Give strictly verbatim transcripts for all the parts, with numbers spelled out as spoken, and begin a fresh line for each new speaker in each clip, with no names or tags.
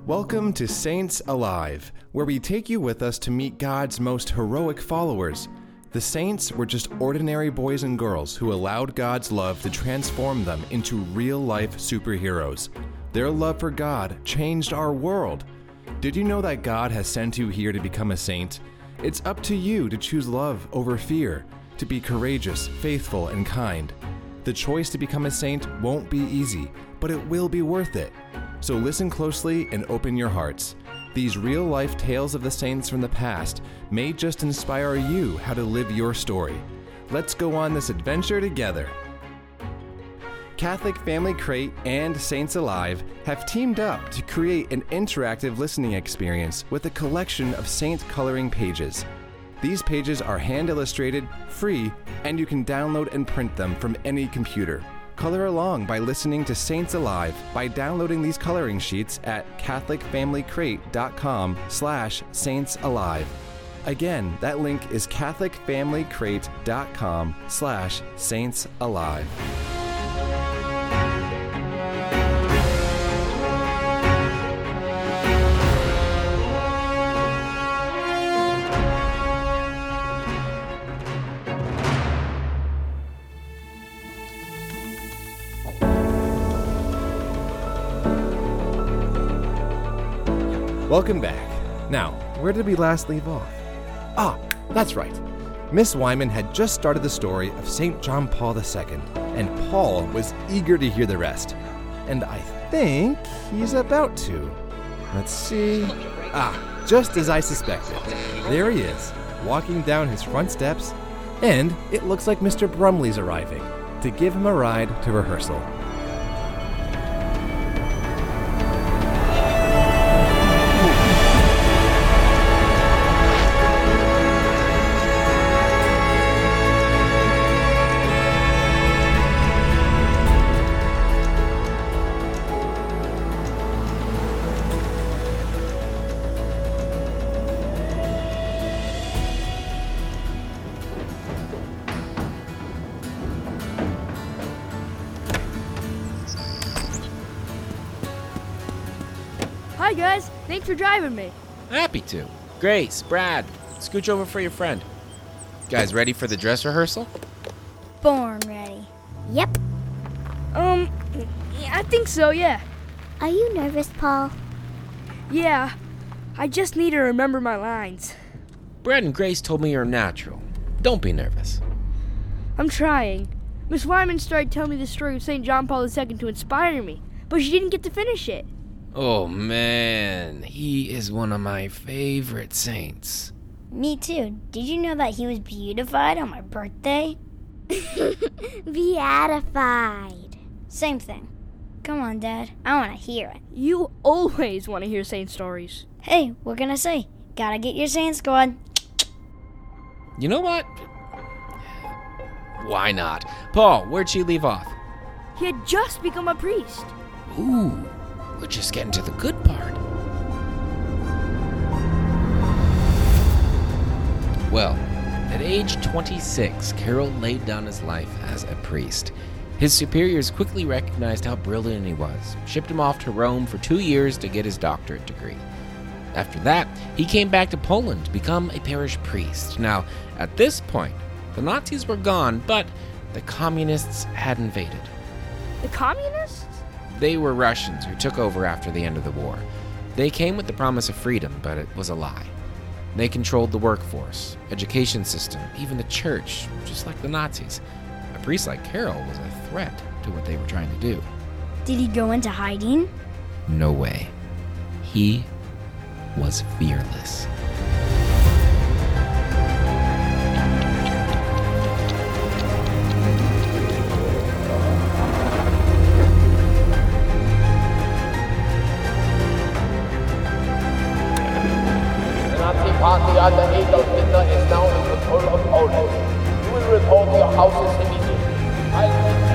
Welcome to Saints Alive, where we take you with us to meet God's most heroic followers. The saints were just ordinary boys and girls who allowed God's love to transform them into real-life superheroes. Their love for God changed our world. Did you know that God has sent you here to become a saint? It's up to you to choose love over fear, to be courageous, faithful, and kind. The choice to become a saint won't be easy, but it will be worth it. So listen closely and open your hearts. These real-life tales of the saints from the past may just inspire you how to live your story. Let's go on this adventure together. Catholic Family Crate and Saints Alive have teamed up to create an interactive listening experience with a collection of saint coloring pages. These pages are hand-illustrated, free, and you can download and print them from any computer. Color along by listening to Saints Alive by downloading these coloring sheets at catholicfamilycrate.com slash Saints Alive. Again, that link is catholicfamilycrate.com slash Saints Alive. Welcome back. Now, where did we last leave off? Ah, that's right. Miss Wyman had just started the story of Saint John Paul the Second, and Paul was eager to hear the rest. And I think he's about to. Let's see. Ah, just as I suspected. There he is, walking down his front steps, and it looks like Mister Brumley's arriving to give him a ride to rehearsal.
Hi guys, thanks for driving me.
Happy to. Grace, Brad, scooch over for your friend. Guys ready for the dress rehearsal?
Born ready. Yep.
Um, yeah, I think so, yeah.
Are you nervous, Paul?
Yeah, I just need to remember my lines.
Brad and Grace told me you're natural. Don't be nervous.
I'm trying. Miss Wyman started telling me the story of Saint John Paul the Second to inspire me, but she didn't get to finish it.
Oh man, he is one of my favorite saints.
Me too. Did you know that he was beatified on my birthday? Beatified. Same thing. Come on, Dad. I want to hear it.
You always want to hear saint stories.
Hey, what can I say? Gotta get your saint squad.
You know what? Why not? Paul, where'd she leave off?
He had just become a priest.
Ooh. We're just getting to the good part. Well, at age twenty-six, Carroll laid down his life as a priest. His superiors quickly recognized how brilliant he was, shipped him off to Rome for two years to get his doctorate degree. After that, he came back to Poland to become a parish priest. Now, at this point, the Nazis were gone, but the communists had invaded.
The communists?
They were Russians who took over after the end of the war. They came with the promise of freedom, but it was a lie. They controlled the workforce, education system, even the church, just like the Nazis. A priest like Carroll was a threat to what they were trying to do.
Did he go into hiding?
No way. He was fearless.
Party under Adolf Hitler is now in control of Poland. You will return to your houses immediately. I'll...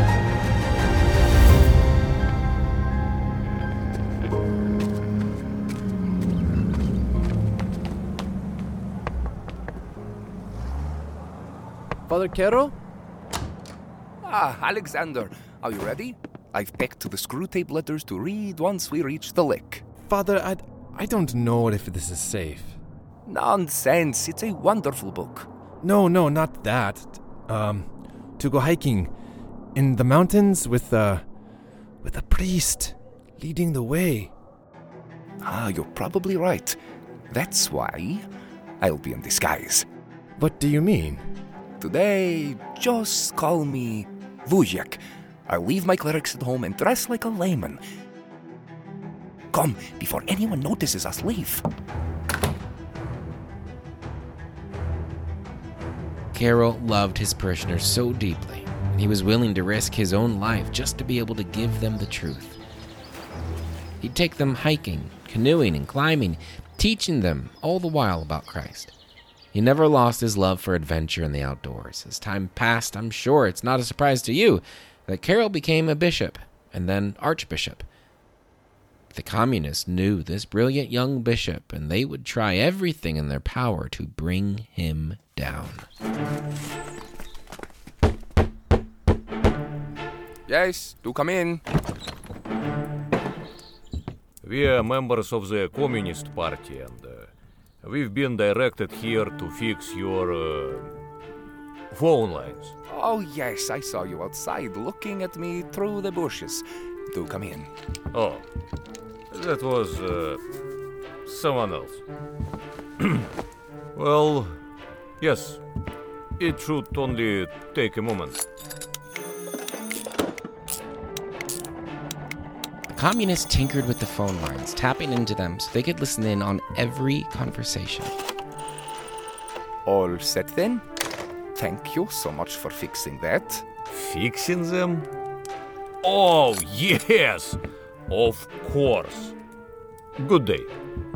Father Carroll?
Ah, Alexander, are you ready? I've packed the screw tape letters to read once we reach the lake.
Father, I, I don't know if this is safe.
Nonsense. It's a wonderful book.
No, no, not that. Um, to go hiking in the mountains with, uh, with a priest leading the way.
Ah, you're probably right. That's why I'll be in disguise.
What do you mean?
Today, just call me Vujek. I'll leave my clerics at home and dress like a layman. Come, before anyone notices us leave.
Carol loved his parishioners so deeply, and he was willing to risk his own life just to be able to give them the truth. He'd take them hiking, canoeing, and climbing, teaching them all the while about Christ. He never lost his love for adventure in the outdoors. As time passed, I'm sure it's not a surprise to you that Carol became a bishop and then archbishop. The communists knew this brilliant young bishop, and they would try everything in their power to bring him down.
Yes, do come in.
We are members of the Communist Party, and uh, we've been directed here to fix your uh, phone lines.
Oh, yes, I saw you outside looking at me through the bushes. Do come in.
Oh, that was uh, someone else. Well, yes, it should only take a moment.
The communists tinkered with the phone lines, tapping into them so they could listen in on every conversation.
All set then? Thank you so much for fixing that.
Fixing them? Oh, yes! Of course. Good day.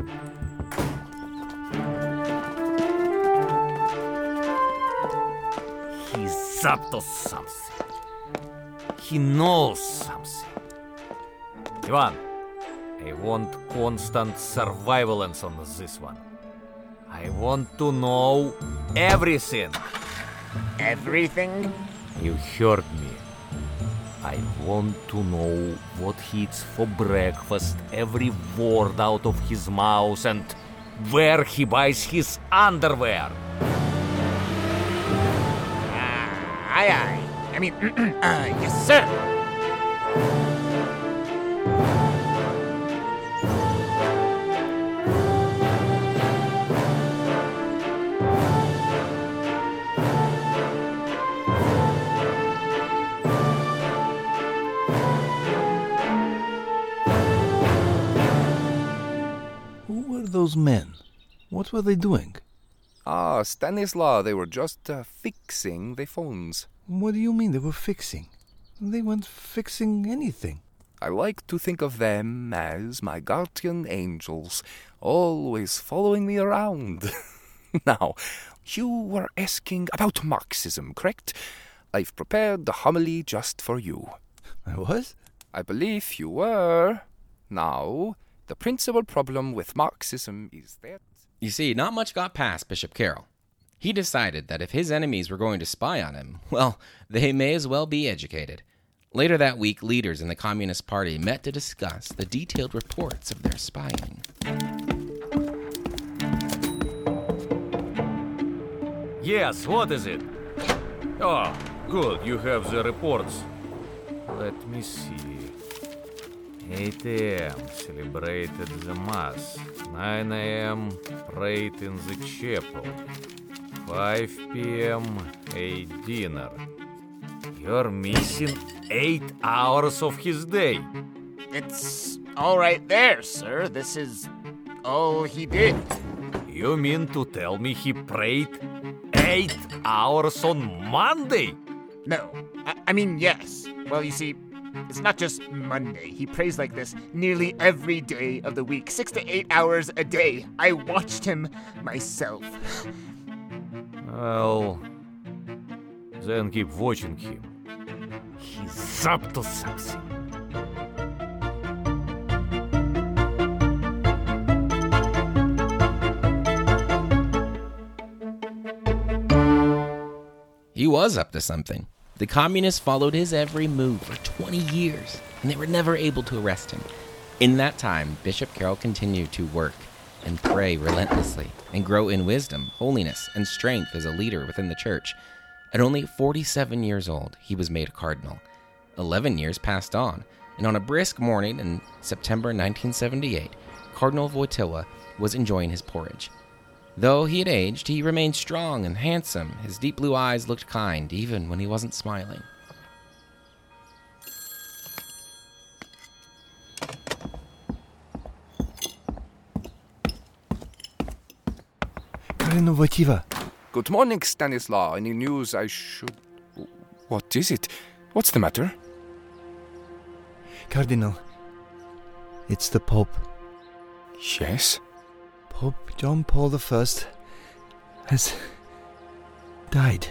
He's up to something. He knows something. Ivan, I want constant surveillance on this one. I want to know everything.
Everything?
You heard me. I want to know what he eats for breakfast, every word out of his mouth, and where he buys his underwear.
Ah, aye, aye. I mean, uh, yes, sir.
Those men? What were they doing?
Ah, Stanislaw, they were just uh, fixing the phones.
What do you mean they were fixing? They weren't fixing anything.
I like to think of them as my guardian angels, always following me around. Now, you were asking about Marxism, correct? I've prepared the homily just for you.
I was?
I believe you were. Now, the principal problem with Marxism is that...
You see, not much got past Bishop Carroll. He decided that if his enemies were going to spy on him, well, they may as well be educated. Later that week, leaders in the Communist Party met to discuss the detailed reports of their spying.
Yes, what is it? Oh, good, you have the reports. Let me see. eight a.m. celebrated the Mass. nine a.m. prayed in the chapel. five p.m. a dinner. You're missing eight hours of his day.
It's all right there, sir. This is all he did.
You mean to tell me he prayed eight hours on Monday?
No, I, I mean, yes. Well, you see, it's not just Monday. He prays like this nearly every day of the week, six to eight hours a day. I watched him myself.
Well, then keep watching him. He's up to something.
He was up to something. The communists followed his every move for twenty years, and they were never able to arrest him. In that time, Bishop Carroll continued to work and pray relentlessly and grow in wisdom, holiness, and strength as a leader within the church. At only forty-seven years old, he was made a cardinal. Eleven years passed on, and on a brisk morning in September nineteen seventy-eight, Cardinal Wojtyła was enjoying his porridge. Though he had aged, he remained strong and handsome. His deep blue eyes looked kind, even when he wasn't smiling.
Cardinal Wojtyła.
Good morning, Stanislaw. Any news I should... What is it? What's the matter?
Cardinal, it's the Pope.
Yes?
Pope John Paul the First has died.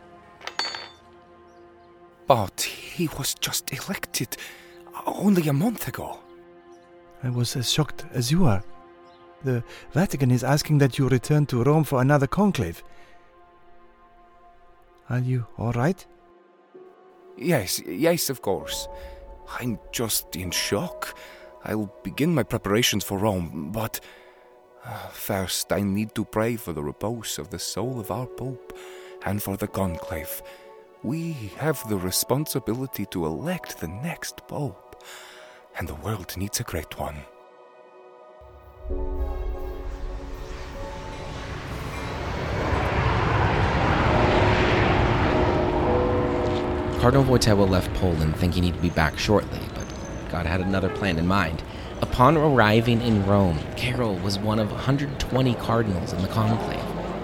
But he was just elected only a month ago.
I was as shocked as you are. The Vatican is asking that you return to Rome for another conclave. Are you all right?
Yes, yes, of course. I'm just in shock. I'll begin my preparations for Rome, but uh, first I need to pray for the repose of the soul of our Pope and for the conclave. We have the responsibility to elect the next Pope, and the world needs a great one.
Cardinal Wojtyła left Poland thinking he'd be back shortly, but God had another plan in mind. Upon arriving in Rome, Carroll was one of one hundred twenty cardinals in the conclave.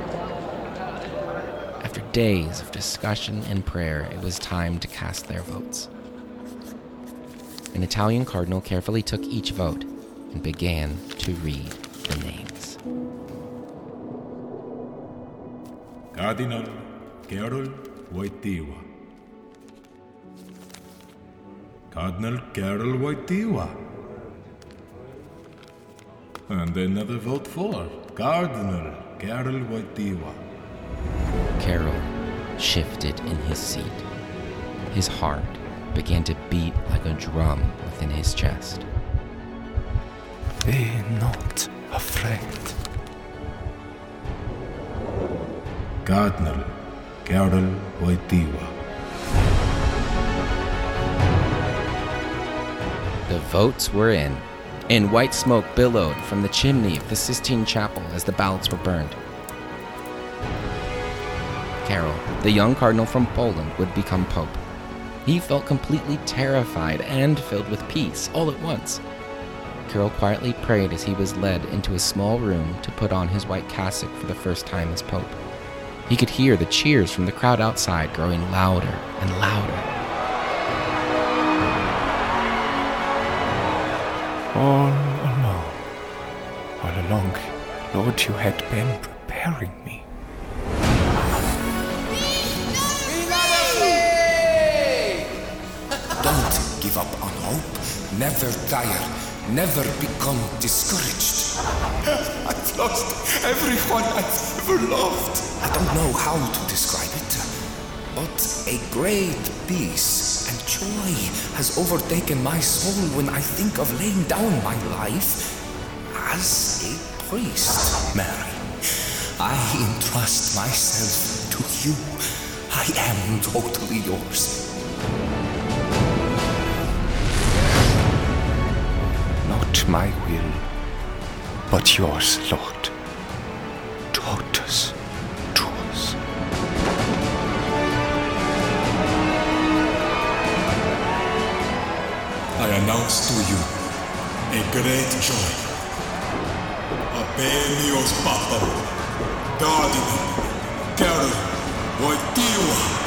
After days of discussion and prayer, it was time to cast their votes. An Italian cardinal carefully took each vote and began to read the names.
Cardinal Carroll Wojtyła. Cardinal Carroll Wojtyła. And another vote for Cardinal Carroll Wojtyła.
Carroll shifted in his seat. His heart began to beat like a drum within his chest.
Be not afraid.
Cardinal Carroll Wojtyła.
The votes were in, and white smoke billowed from the chimney of the Sistine Chapel as the ballots were burned. Carroll, the young cardinal from Poland, would become pope. He felt completely terrified and filled with peace all at once. Carroll quietly prayed as he was led into a small room to put on his white cassock for the first time as pope. He could hear the cheers from the crowd outside growing louder and louder.
All along, all along, Lord, you had been preparing me. Don't give up on hope. Never tire. Never become discouraged. I've lost everyone I've ever loved. I don't know how to describe it, but a great peace and joy has overtaken my soul when I think of laying down my life as a priest, Mary. I entrust myself to you. I am totally yours. Not my will, but yours, Lord. Totus tuus.
I announce to you a great joy. Abelios Papam, Cardinal Carroll Wojtyła.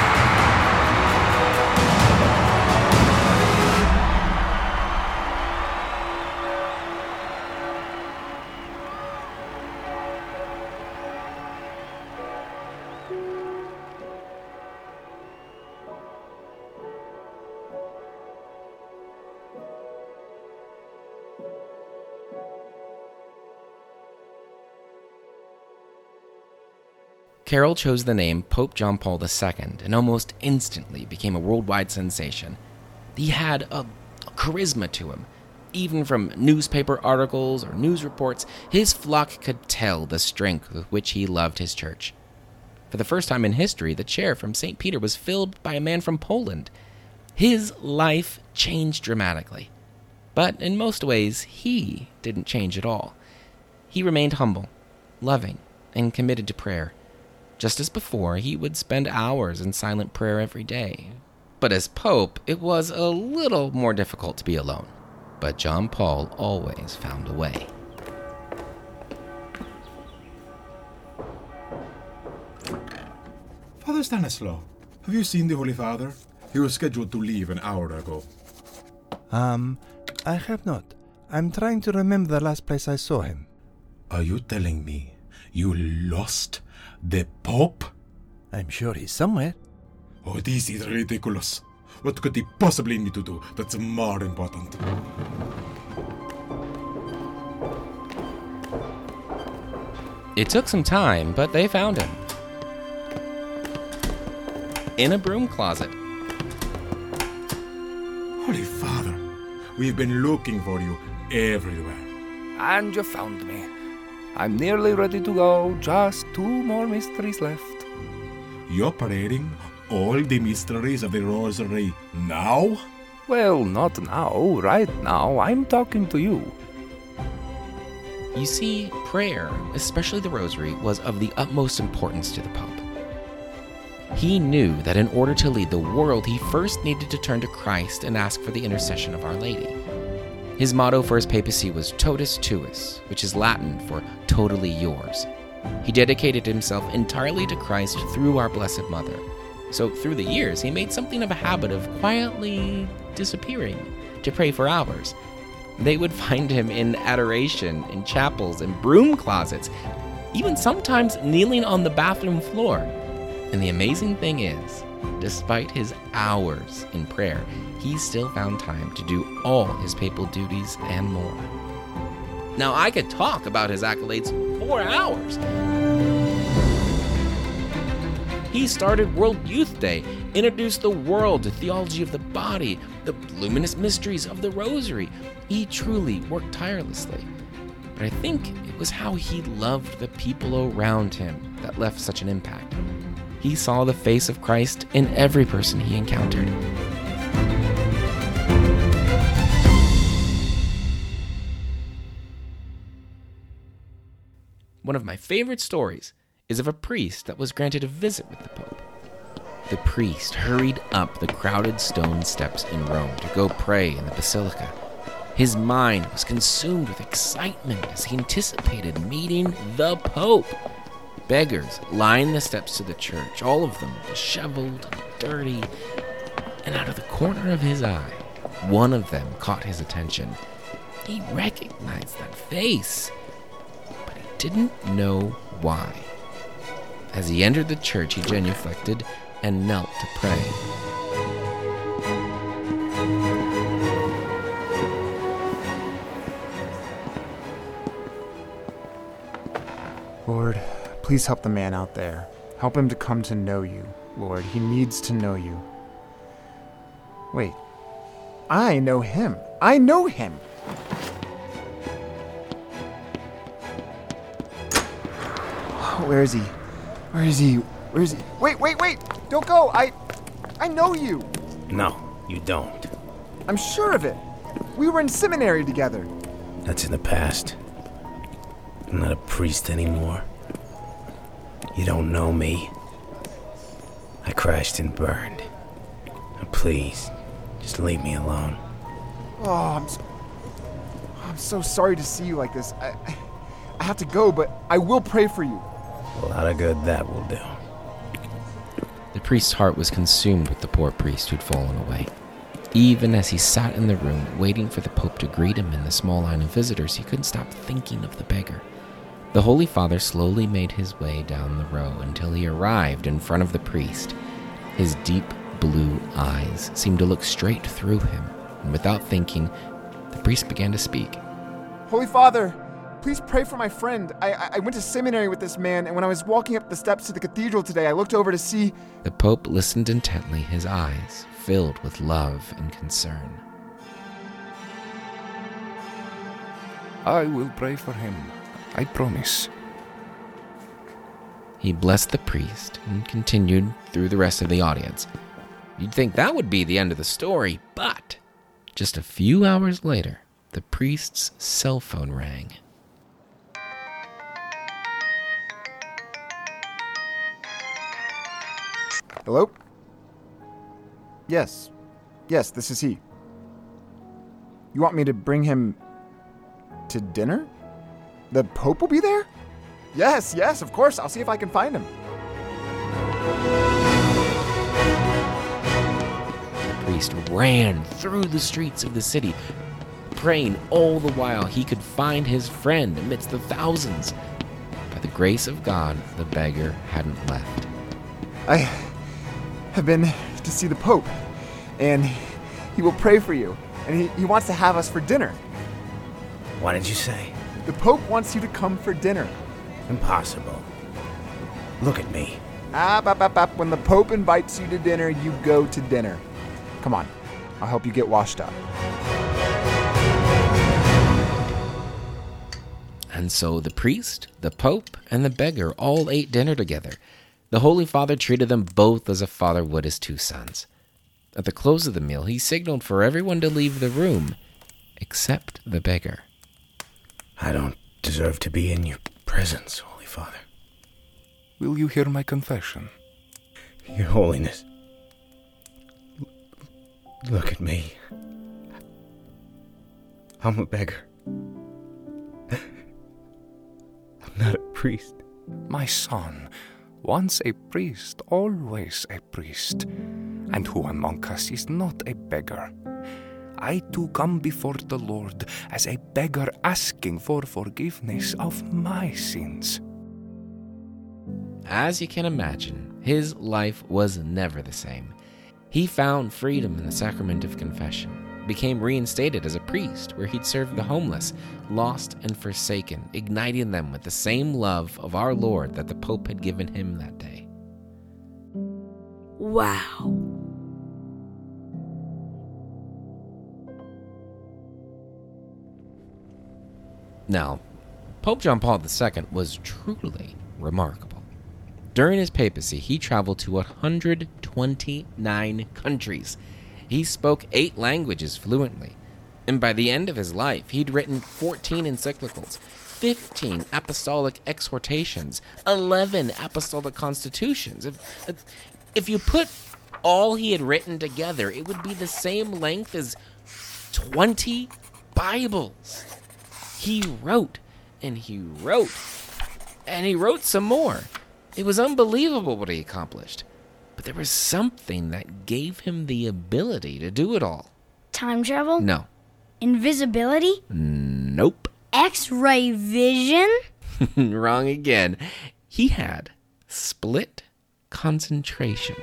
Carroll chose the name Pope John Paul the Second and almost instantly became a worldwide sensation. He had a, a charisma to him. Even from newspaper articles or news reports, his flock could tell the strength with which he loved his church. For the first time in history, the chair from Saint Peter was filled by a man from Poland. His life changed dramatically. But in most ways, he didn't change at all. He remained humble, loving, and committed to prayer. Just as before, he would spend hours in silent prayer every day. But as Pope, it was a little more difficult to be alone. But John Paul always found a way.
Father Stanislaw, have you seen the Holy Father? He was scheduled to leave an hour ago.
Um, I have not. I'm trying to remember the last place I saw him.
Are you telling me you lost the Pope?
I'm sure he's somewhere.
Oh, this is ridiculous. What could he possibly need to do that's more important?
It took some time, but they found him. In a broom closet.
Holy Father, we've been looking for you everywhere.
And you found me. I'm nearly ready to go. Just two more mysteries left.
You're parading all the mysteries of the Rosary now?
Well, not now. Right now, I'm talking to you.
You see, prayer, especially the Rosary, was of the utmost importance to the Pope. He knew that in order to lead the world, he first needed to turn to Christ and ask for the intercession of Our Lady. His motto for his papacy was Totus Tuus, which is Latin for totally yours. He dedicated himself entirely to Christ through our Blessed Mother. So through the years, he made something of a habit of quietly disappearing to pray for hours. They would find him in adoration, in chapels, and broom closets, even sometimes kneeling on the bathroom floor. And the amazing thing is, despite his hours in prayer, he still found time to do all his papal duties and more. Now, I could talk about his accolades for hours. He started World Youth Day, introduced the world to theology of the body, the luminous mysteries of the Rosary. He truly worked tirelessly. But I think it was how he loved the people around him that left such an impact. He saw the face of Christ in every person he encountered. One of my favorite stories is of a priest that was granted a visit with the Pope. The priest hurried up the crowded stone steps in Rome to go pray in the basilica. His mind was consumed with excitement as he anticipated meeting the Pope. Beggars lined the steps to the church, all of them disheveled and dirty, and out of the corner of his eye, one of them caught his attention. He recognized that face, but he didn't know why. As he entered the church, he genuflected and knelt to pray.
Lord, please help the man out there. Help him to come to know you, Lord. He needs to know you. Wait. I know him. I know him. Where is he? Where is he? Where is he? Wait, wait, wait! Don't go! I... I know you!
No, you don't.
I'm sure of it. We were in seminary together.
That's in the past. I'm not a priest anymore. You don't know me. I crashed and burned. Now please, just leave me alone.
Oh, I'm so... I'm so sorry to see you like this. I... I have to go, but I will pray for you.
A lot of good that will do.
The priest's heart was consumed with the poor priest who'd fallen away. Even as he sat in the room, waiting for the Pope to greet him in the small line of visitors, he couldn't stop thinking of the beggar. The Holy Father slowly made his way down the row until he arrived in front of the priest. His deep blue eyes seemed to look straight through him, and without thinking, the priest began to speak.
Holy Father, please pray for my friend. I, I went to seminary with this man, and when I was walking up the steps to the cathedral today, I looked over to see...
The Pope listened intently, his eyes filled with love and concern.
I will pray for him. I promise.
He blessed the priest and continued through the rest of the audience. You'd think that would be the end of the story, but just a few hours later, the priest's cell phone rang.
Hello? Yes. Yes, this is he. You want me to bring him to dinner? The Pope will be there? Yes, yes, of course. I'll see if I can find him.
The priest ran through the streets of the city, praying all the while he could find his friend amidst the thousands. By the grace of God, the beggar hadn't left.
I have been to see the Pope, and he will pray for you, and he, he wants to have us for dinner.
What did you say?
The Pope wants you to come for dinner.
Impossible. Look at me.
Ah, bap, bap, bap. When the Pope invites you to dinner, you go to dinner. Come on, I'll help you get washed up.
And so the priest, the Pope, and the beggar all ate dinner together. The Holy Father treated them both as a father would his two sons. At the close of the meal, he signaled for everyone to leave the room, except the beggar.
I don't deserve to be in your presence, Holy Father.
Will you hear my confession?
Your Holiness, l- look at me. I'm a beggar. I'm not a priest.
My son, once a priest, always a priest. And who among us is not a beggar? I too come before the Lord as a beggar asking for forgiveness of my sins.
As you can imagine, his life was never the same. He found freedom in the sacrament of confession, became reinstated as a priest where he'd served the homeless, lost and forsaken, igniting them with the same love of our Lord that the Pope had given him that day.
Wow.
Now, Pope John Paul the Second was truly remarkable. During his papacy, he traveled to one hundred twenty-nine countries. He spoke eight languages fluently. And by the end of his life, he'd written fourteen encyclicals, fifteen apostolic exhortations, eleven apostolic constitutions. If, if you put all he had written together, it would be the same length as twenty Bibles. He wrote, and he wrote, and he wrote some more. It was unbelievable what he accomplished. But there was something that gave him the ability to do it all.
Time travel?
No.
Invisibility?
Nope.
X-ray vision?
Wrong again. He had split concentration.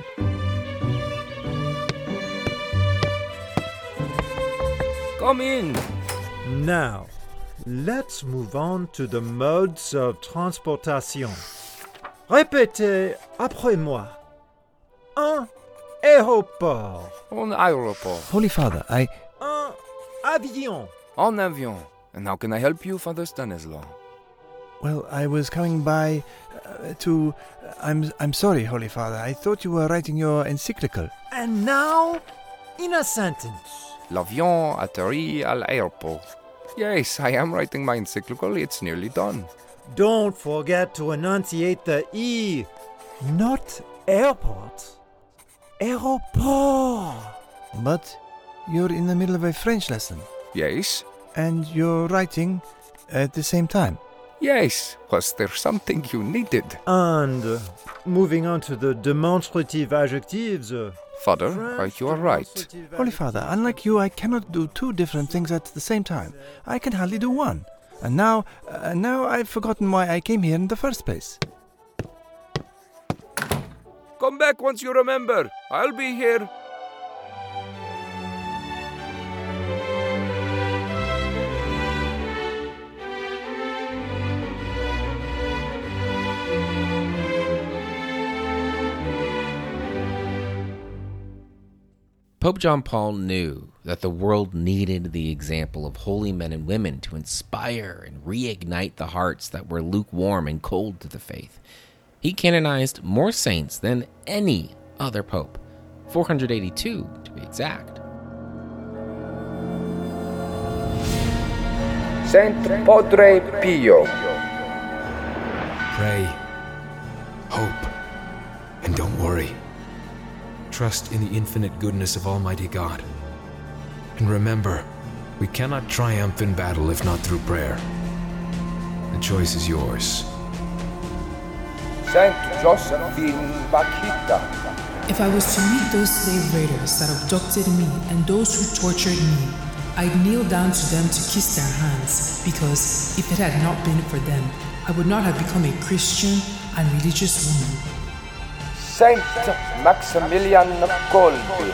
Come in.
Now, let's move on to the modes of transportation. Répétez après moi. Un aéroport.
Un aéroport.
Holy Father, I...
Un avion.
En avion. And how can I help you, Father Stanislaw?
Well, I was coming by uh, to... Uh, I'm I'm sorry, Holy Father. I thought you were writing your encyclical.
And now, in a sentence.
L'avion atterrit à l'aéroport. Yes, I am writing my encyclical. It's nearly done.
Don't forget to enunciate the E. Not airport. Aéroport.
But you're in the middle of a French lesson.
Yes.
And you're writing at the same time.
Yes. Was there something you needed?
And uh, moving on to the demonstrative adjectives. Uh,
Father, uh, you are right.
Holy Father, unlike you, I cannot do two different things at the same time. I can hardly do one. And now, uh, now I've forgotten why I came here in the first place.
Come back once you remember. I'll be here.
Pope Pope John Paul knew that the world needed the example of holy men and women to inspire and reignite the hearts that were lukewarm and cold to the faith. He canonized more saints than any other pope, four hundred eighty-two to be exact.
Saint Padre Pio.
Pray, hope, and don't worry. Trust in the infinite goodness of Almighty God. And remember, we cannot triumph in battle if not through prayer. The choice is yours.
Saint Josephine Bakhita.
If I was to meet those slave raiders that abducted me and those who tortured me, I'd kneel down to them to kiss their hands, because if it had not been for them, I would not have become a Christian and religious woman.
Saint Maximilian Kolbe.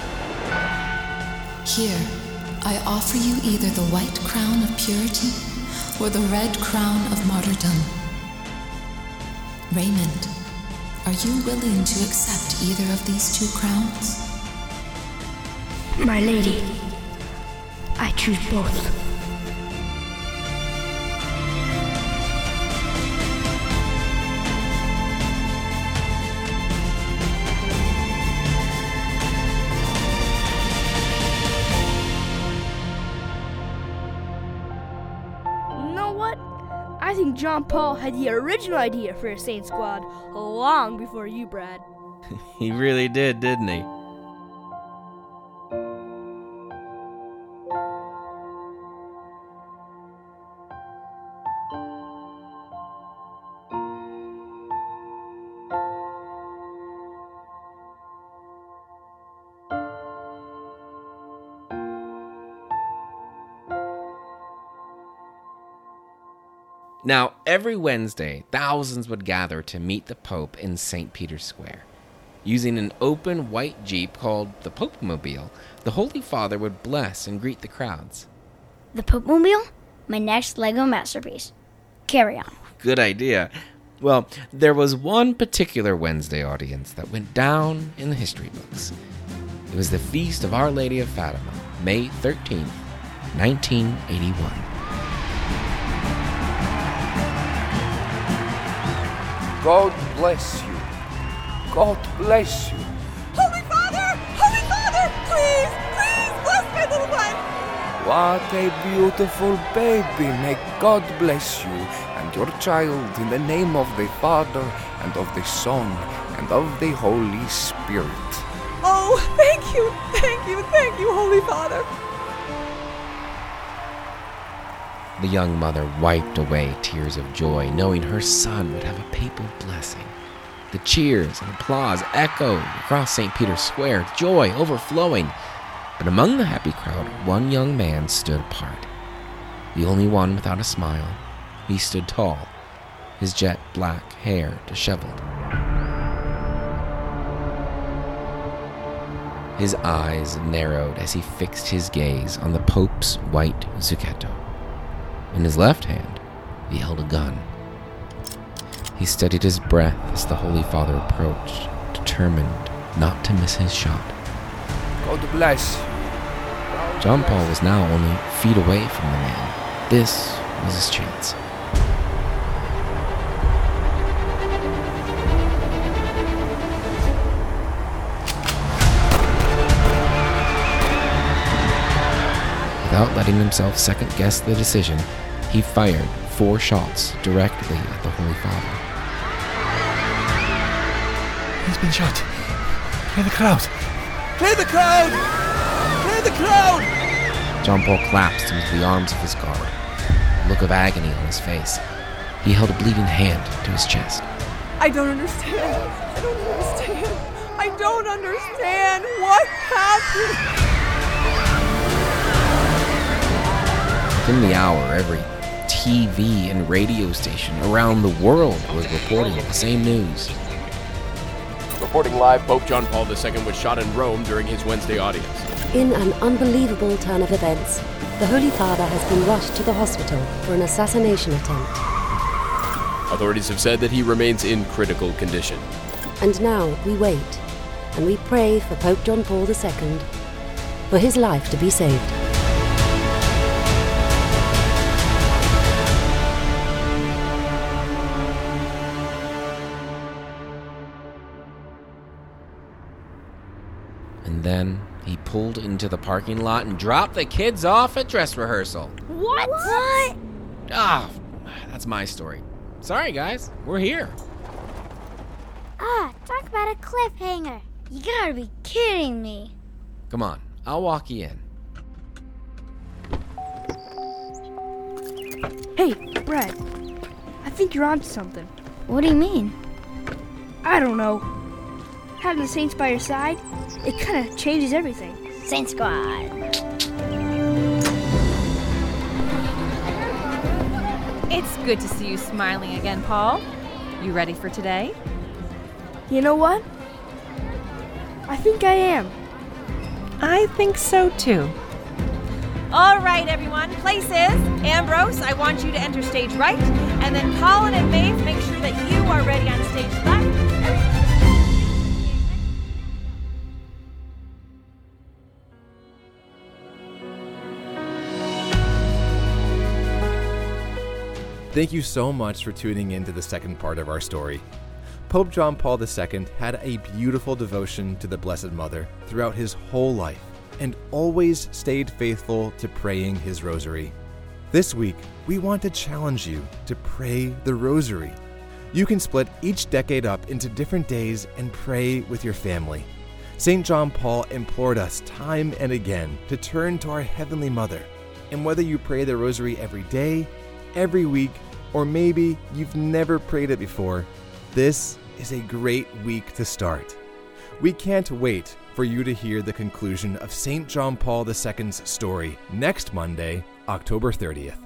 Here, I offer you either the white crown of purity or the red crown of martyrdom. Raymond, are you willing to accept either of these two crowns?
My lady, I choose both. I think John Paul had the original idea for a Saint Squad long before you, Brad.
He really did, didn't he? Now, every Wednesday, thousands would gather to meet the Pope in Saint Peter's Square. Using an open white Jeep called the Pope-mobile, the Holy Father would bless and greet the crowds.
The Pope-mobile? My next Lego masterpiece. Carry on.
Good idea. Well, there was one particular Wednesday audience that went down in the history books. It was the Feast of Our Lady of Fatima, May thirteenth, nineteen eighty-one.
God bless you. God bless you.
Holy Father! Holy Father! Please, please bless my little one!
What a beautiful baby. May God bless you and your child in the name of the Father and of the Son and of the Holy Spirit.
Oh, thank you, thank you, thank you, Holy Father.
The young mother wiped away tears of joy, knowing her son would have a papal blessing. The cheers and applause echoed across Saint Peter's Square, joy overflowing. But among the happy crowd, one young man stood apart. The only one without a smile. He stood tall, his jet black hair disheveled. His eyes narrowed as he fixed his gaze on the Pope's white zucchetto. In his left hand, he held a gun. He steadied his breath as the Holy Father approached, determined not to miss his shot.
God bless.
John Paul was now only feet away from the man. This was his chance. Without letting himself second-guess the decision, he fired four shots directly at the Holy Father.
He's been shot. Clear the crowd.
Clear the crowd! Clear the crowd!
John Paul collapsed into the arms of his guard, a look of agony on his face. He held a bleeding hand to his chest.
I don't understand. I don't understand. I don't understand what happened.
Within the hour, every T V and radio station around the world was reporting the same news.
Reporting live, Pope John Paul the Second was shot in Rome during his Wednesday audience.
In an unbelievable turn of events, the Holy Father has been rushed to the hospital for an assassination attempt.
Authorities have said that he remains in critical condition.
And now we wait, and we pray for Pope John Paul the Second for his life to be saved.
And then he pulled into the parking lot and dropped the kids off at dress rehearsal.
What? What?
Ah, that's my story. Sorry, guys. We're here.
Ah, talk about a cliffhanger. You gotta be kidding me.
Come on, I'll walk you in.
Hey, Brad. I think you're onto something.
What do you mean?
I don't know. Having the Saints by your side, it kind of changes everything.
Saint Squad.
It's good to see you smiling again, Paul. You ready for today?
You know what? I think I am.
I think so too. All right, everyone, places. Ambrose, I want you to enter stage right, and then Colin and Maeve, make sure that you are ready on stage left.
Thank you so much for tuning in to the second part of our story. Pope John Paul the Second had a beautiful devotion to the Blessed Mother throughout his whole life and always stayed faithful to praying his rosary. This week, we want to challenge you to pray the rosary. You can split each decade up into different days and pray with your family. Saint John Paul implored us time and again to turn to our Heavenly Mother. And whether you pray the rosary every day, every week, or maybe you've never prayed it before, this is a great week to start. We can't wait for you to hear the conclusion of Saint John Paul the Second's story next Monday, October thirtieth.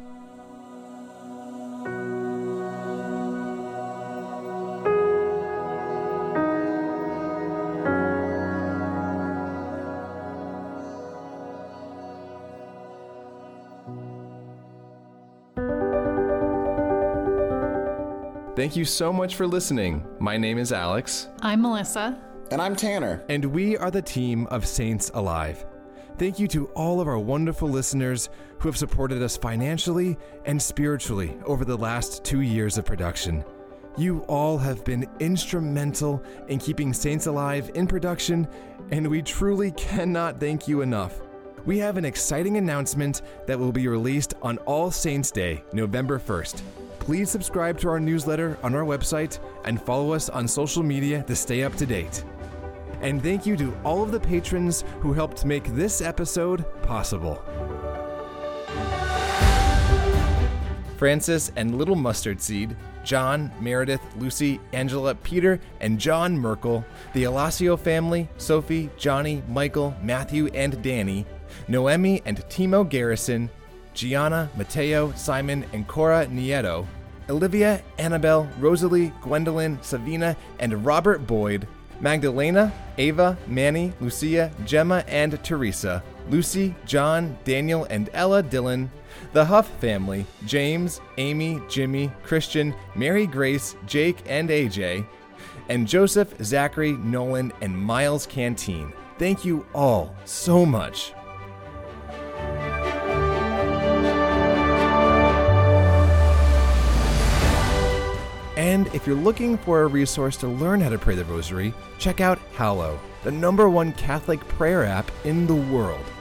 Thank you so much for listening. My name is Alex.
I'm Melissa.
And I'm Tanner.
And we are the team of Saints Alive. Thank you to all of our wonderful listeners who have supported us financially and spiritually over the last two years of production. You all have been instrumental in keeping Saints Alive in production, and we truly cannot thank you enough. We have an exciting announcement that will be released on All Saints Day, November first. Please subscribe to our newsletter on our website and follow us on social media to stay up to date. And thank you to all of the patrons who helped make this episode possible. Francis and Little Mustard Seed, John, Meredith, Lucy, Angela, Peter, and John Merkel, the Alacio family, Sophie, Johnny, Michael, Matthew, and Danny, Noemi and Timo Garrison, Gianna, Mateo, Simon, and Cora Nieto, Olivia, Annabelle, Rosalie, Gwendolyn, Savina, and Robert Boyd, Magdalena, Ava, Manny, Lucia, Gemma, and Teresa, Lucy, John, Daniel, and Ella Dillon, the Huff family, James, Amy, Jimmy, Christian, Mary Grace, Jake, and A J, and Joseph, Zachary, Nolan, and Miles Canteen. Thank you all so much. And if you're looking for a resource to learn how to pray the rosary, check out Hallow, the number one Catholic prayer app in the world.